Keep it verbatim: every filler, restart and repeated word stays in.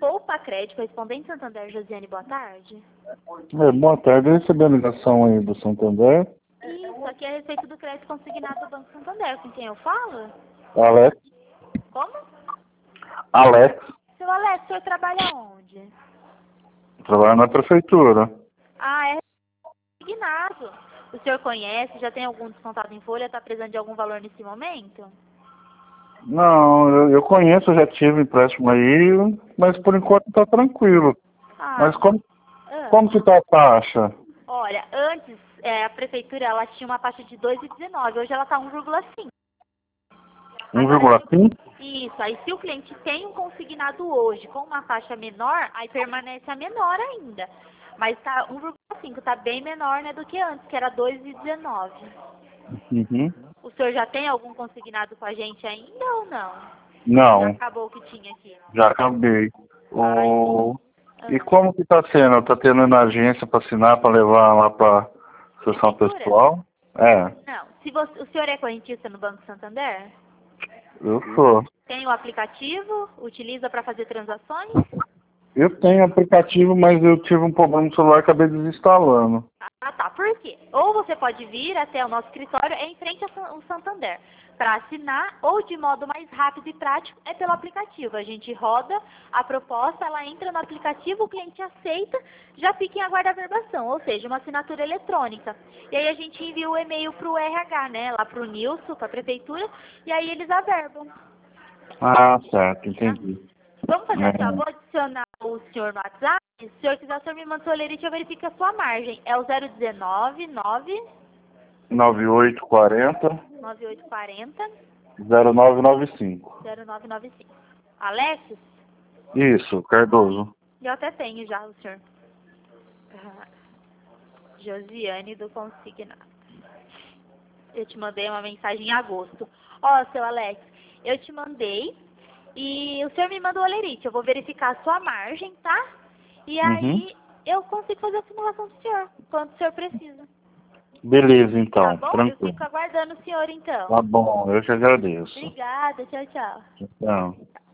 Poupa Crédito, correspondente Santander, Josiane, boa tarde. É, boa tarde, eu recebi a ligação aí do Santander. Isso, aqui é a respeito do crédito consignado do Banco Santander. Com quem eu falo? Alex. Como? Alex. Seu Alex, o senhor trabalha onde? Trabalho na prefeitura. Ah, é consignado. O senhor conhece? Já tem algum descontado em folha? Está precisando de algum valor nesse momento? Não, eu, eu conheço, eu já tive empréstimo aí, mas por enquanto tá tranquilo. Ah, Mas como, ah. como que tá a taxa? Olha, antes é, a prefeitura ela tinha uma taxa de dois vírgula dezenove, hoje ela está um vírgula cinco. um vírgula cinco? Isso, aí se o cliente tem um consignado hoje com uma taxa menor, aí permanece a menor ainda. Mas tá um vírgula cinco, tá bem menor, né, do que antes, que era dois vírgula dezenove. Uhum. O senhor já tem algum consignado com a gente ainda ou não? Não, Já acabou o que tinha aqui? já acabei. Ai, O... E ah. como que tá sendo? Tá tendo na agência para assinar, para levar lá para sessão Prefeitura? pessoal? É, Não. Se você, o senhor é correntista no Banco Santander? eu sou. Tem o aplicativo? Utiliza para fazer transações? Eu tenho aplicativo, mas eu tive um problema no celular e acabei desinstalando. Ah, tá. Por quê? Ou você pode vir até o nosso escritório em frente ao Santander para assinar, ou de modo mais rápido e prático é pelo aplicativo. A gente roda a proposta, ela entra no aplicativo, o cliente aceita, já fica em aguardo a verbação, ou seja, uma assinatura eletrônica. E aí a gente envia o e-mail para o R H, né, lá para o Nilson, para a prefeitura, e aí eles averbam. Ah, certo, entendi. Vamos fazer assim, ó, É, vou adicionar o senhor no WhatsApp. Se o senhor quiser, o senhor me manda o seu lerite, eu verifico a sua margem. É o zero um nove, nove, nove oito quatro zero, nove oito quatro zero, zero nove nove cinco. zero nove nove cinco. Alexis? Isso, Cardoso. Eu até tenho já o senhor. Ah, Josiane do Consignado. Eu te mandei uma mensagem em agosto. Ó, seu Alex, eu te mandei e o senhor me mandou o lerite. Eu vou verificar a sua margem, tá? E Uhum. aí eu consigo fazer a simulação do senhor, quanto o senhor precisa. Beleza, Tá então, bom? Eu tranquilo. fico aguardando o senhor, então. Tá bom, eu te agradeço. Obrigada, tchau, tchau. Tchau.